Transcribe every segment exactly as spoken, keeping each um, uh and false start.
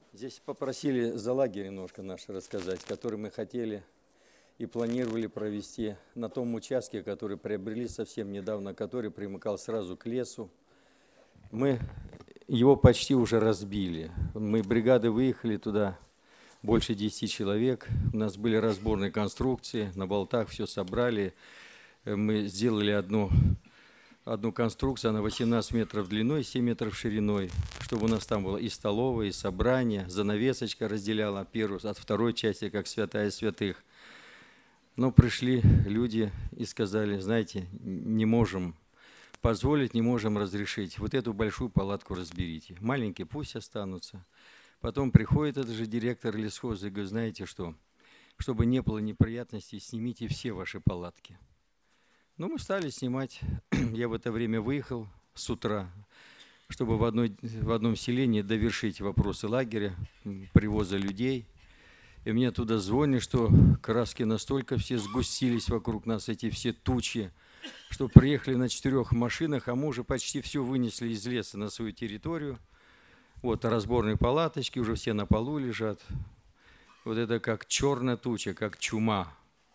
Здесь попросили за лагерь немножко наш рассказать, который мы хотели и планировали провести на том участке, который приобрели совсем недавно, который примыкал сразу к лесу. Мы его почти уже разбили. Мы бригады выехали туда, больше десяти человек. У нас были разборные конструкции, на болтах все собрали. Мы сделали одну, одну конструкцию, она восемнадцать метров длиной, семь метров шириной, чтобы у нас там было и столовая, и собрание, занавесочка разделяла первую от второй части, как святая святых. Но пришли люди и сказали, знаете, не можем позволить, не можем разрешить. Вот эту большую палатку разберите. Маленькие пусть останутся. Потом приходит этот же директор лесхоза и говорит, знаете что, чтобы не было неприятностей, снимите все ваши палатки. Ну, мы стали снимать. Я в это время выехал с утра, чтобы в, одной, в одном селении довершить вопросы лагеря, привоза людей. И мне туда звонят, что краски настолько все сгустились вокруг нас, эти все тучи, что приехали на четырех машинах, а мы уже почти все вынесли из леса на свою территорию. Вот разборные палаточки, уже все на полу лежат. Вот это как черная туча, как чума.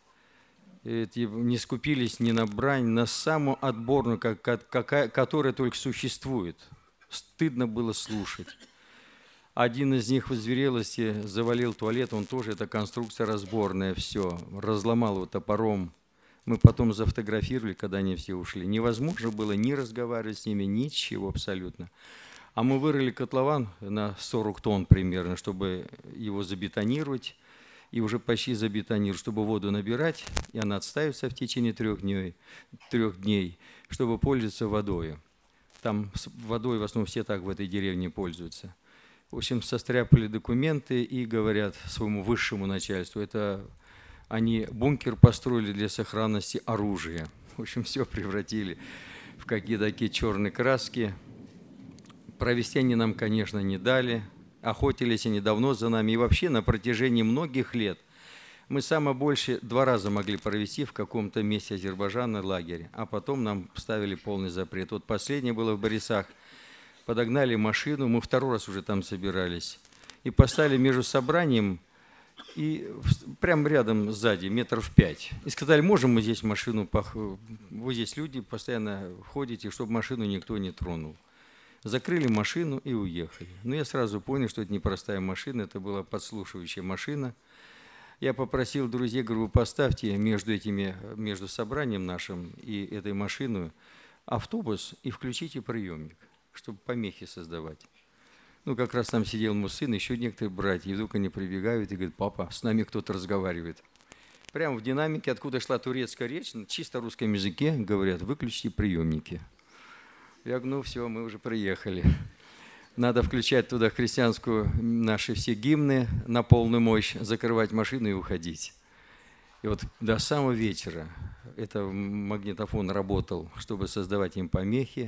Эти не скупились ни на брань, на самую отборную, как, какая, которая только существует. Стыдно было слушать. Один из них в зверелости завалил туалет, он тоже, это конструкция разборная, все, разломал его топором. Мы потом зафотографировали, когда они все ушли. Невозможно было ни разговаривать с ними, ничего абсолютно. А мы вырыли котлован на сорок тонн примерно, чтобы его забетонировать, и уже почти забетонировать, чтобы воду набирать, и она отставится в течение трех дней, трех дней, чтобы пользоваться водой. Там водой в основном все так в этой деревне пользуются. В общем, состряпали документы и говорят своему высшему начальству, это они бункер построили для сохранности оружия. В общем, все превратили в какие-то такие черные краски. Провести они нам, конечно, не дали. Охотились они давно за нами. И вообще на протяжении многих лет мы самое больше два раза могли провести в каком-то месте Азербайджана лагерь, а потом нам ставили полный запрет. Вот последнее было в Борисах. Подогнали машину, мы второй раз уже там собирались, и поставили между собранием и прямо рядом сзади, метров пять. И сказали, можем мы здесь машину, вы здесь люди постоянно ходите, чтобы машину никто не тронул. Закрыли машину и уехали. Но я сразу понял, что это не простая машина, это была подслушивающая машина. Я попросил друзей, говорю, поставьте между этими, между собранием нашим и этой машиной автобус и включите приемник, чтобы помехи создавать. Ну, как раз там сидел мой сын, еще некоторые братья, и вдруг они прибегают и говорят, папа, с нами кто-то разговаривает. Прямо в динамике, откуда шла турецкая речь, на чисто русском языке, говорят, выключите приемники. Я говорю, ну все, мы уже приехали. Надо включать туда христианскую, наши все гимны на полную мощь, закрывать машину и уходить. И вот до самого вечера этот магнитофон работал, чтобы создавать им помехи.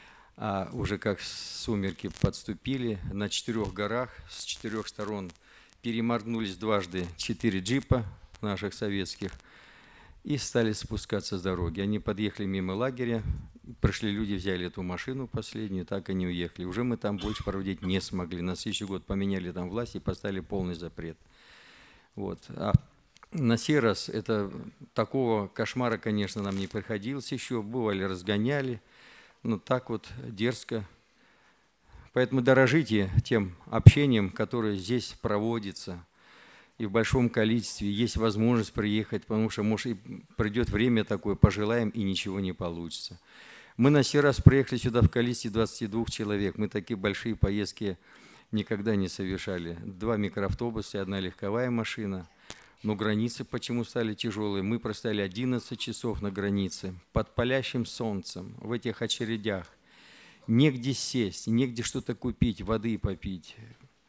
А уже как сумерки подступили, на четырех горах с четырех сторон переморгнулись дважды четыре джипа наших советских и стали спускаться с дороги. Они подъехали мимо лагеря, пришли люди, взяли эту машину последнюю, так они уехали. Уже мы там больше проводить не смогли. На следующий год поменяли там власть и поставили полный запрет. Вот. А на сей раз это, такого кошмара, конечно, нам не приходилось еще. Бывали, разгоняли. Ну, так вот дерзко. Поэтому дорожите тем общением, которое здесь проводится, и в большом количестве. Есть возможность приехать, потому что, может, и придет время такое, пожелаем, и ничего не получится. Мы на сей раз приехали сюда в количестве двадцати двух человек. Мы такие большие поездки никогда не совершали. Два микроавтобуса и одна легковая машина. Но границы почему стали тяжелые? Мы простояли одиннадцать часов на границе, под палящим солнцем, в этих очередях. Негде сесть, негде что-то купить, воды попить.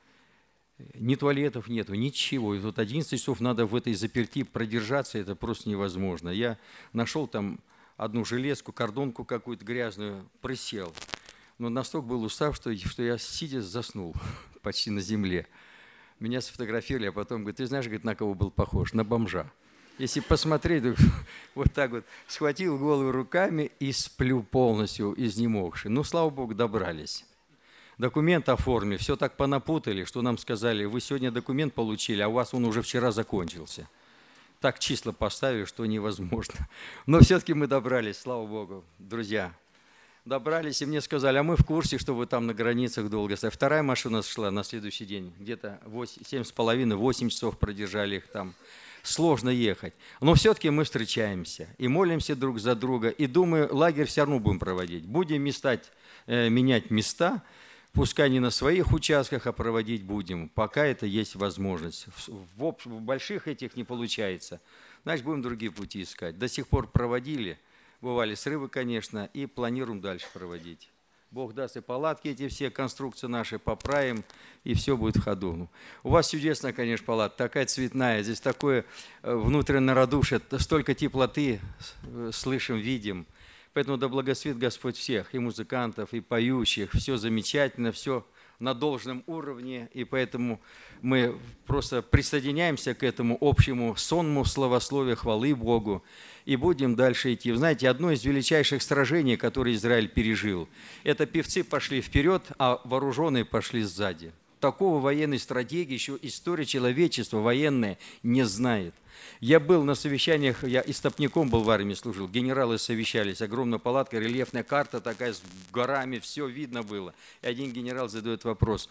Ни туалетов нету, ничего. И вот одиннадцать часов надо в этой заперти продержаться, это просто невозможно. Я нашел там одну железку, кордонку какую-то грязную, присел. Но настолько был устав, что, что я сидя заснул почти на земле. Меня сфотографировали, а потом говорят, ты знаешь, говорит, на кого был похож? На бомжа. Если посмотреть, вот так вот, схватил голову руками и сплю полностью, изнемогший. Ну, слава Богу, добрались. документ оформили, все так понапутали, что нам сказали, вы сегодня документ получили, а у вас он уже вчера закончился. Так числа поставили, что невозможно. Но все-таки мы добрались, слава Богу, друзья. Добрались, и мне сказали, а мы в курсе, что вы там на границах долго стоите. Вторая машина шла на следующий день, где-то семь с половиной, восемь часов продержали их там. Сложно ехать. Но все-таки мы встречаемся и молимся друг за друга. И думаю, лагерь все равно будем проводить. Будем местать, э, менять места, пускай не на своих участках, а проводить будем, пока это есть возможность. В, в, в больших этих не получается. Значит, будем другие пути искать. До сих пор проводили, бывали срывы, конечно, и планируем дальше проводить. Бог даст, и палатки эти все, конструкции наши поправим, и все будет в ходу. Ну, у вас чудесная, конечно, палатка, такая цветная, здесь такое внутреннее радушие, столько теплоты слышим, видим. Поэтому да благословит Господь всех, и музыкантов, и поющих, все замечательно, все на должном уровне, и поэтому мы просто присоединяемся к этому общему сонму славословия, хвалы Богу, и будем дальше идти. Вы знаете, одно из величайших сражений, которые Израиль пережил, это певцы пошли вперед, а вооруженные пошли сзади. Такого военной стратегии еще история человечества военная не знает. Я был на совещаниях, я истопником был в армии, служил, генералы совещались, огромная палатка, рельефная карта такая с горами, все видно было. И один генерал задает вопрос,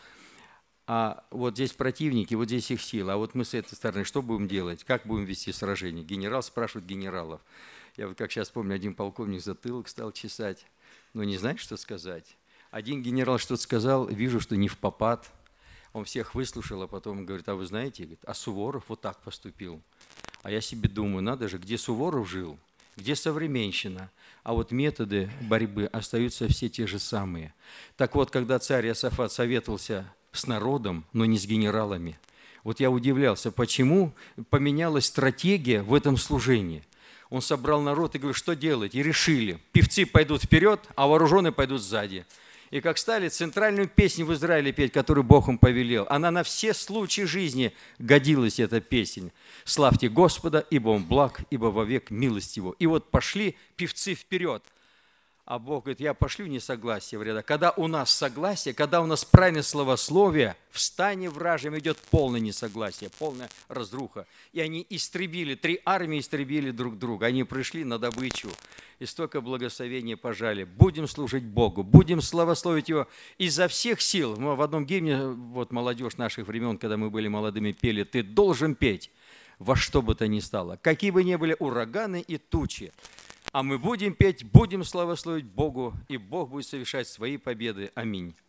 а вот здесь противники, вот здесь их сила, а вот мы с этой стороны что будем делать, как будем вести сражение? Генерал спрашивает генералов. Я вот как сейчас помню, один полковник затылок стал чесать, но не знает, что сказать. Один генерал что-то сказал, вижу, что не впопад. Он всех выслушал, а потом говорит, а вы знаете, говорит, а Суворов вот так поступил. А я себе думаю, надо же, где Суворов жил, где современщина, а вот методы борьбы остаются все те же самые. Так вот, когда царь Иосафат советовался с народом, но не с генералами, вот я удивлялся, почему поменялась стратегия в этом служении. Он собрал народ и говорит, что делать? И решили, певцы пойдут вперед, а вооруженные пойдут сзади. И как стали центральную песню в Израиле петь, которую Бог им повелел, она на все случаи жизни годилась, эта песня. «Славьте Господа, ибо Он благ, ибо вовек милость Его». И вот пошли певцы вперед. А Бог говорит, я пошлю несогласие в ряда. Когда у нас согласие, когда у нас правильное словословие, в стане вражьем идет полное несогласие, полная разруха. И они истребили, три армии истребили друг друга. Они пришли на добычу и столько благословения пожали. Будем служить Богу, будем славословить Его изо всех сил. Мы в одном гимне, вот молодежь наших времен, когда мы были молодыми, пели, ты должен петь во что бы то ни стало, какие бы ни были ураганы и тучи. А мы будем петь, будем славословить Богу, и Бог будет совершать свои победы. Аминь.